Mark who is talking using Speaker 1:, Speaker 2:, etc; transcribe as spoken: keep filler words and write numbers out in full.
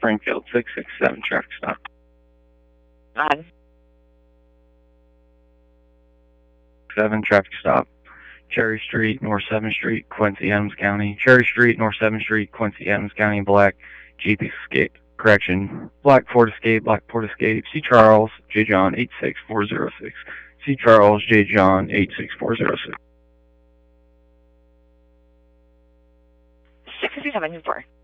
Speaker 1: Springfield six six seven, traffic stop.
Speaker 2: On.
Speaker 1: seven, traffic stop. Cherry Street, North seventh Street, Quincy, Adams County. Cherry Street, North seventh Street, Quincy, Adams County, black. Jeep escape. Correction. Black Ford Escape, Black Ford Escape. C. Charles, J. John, eight six four zero six. C. Charles, J. John, eight six four zero six.
Speaker 2: six fifty-seven, four.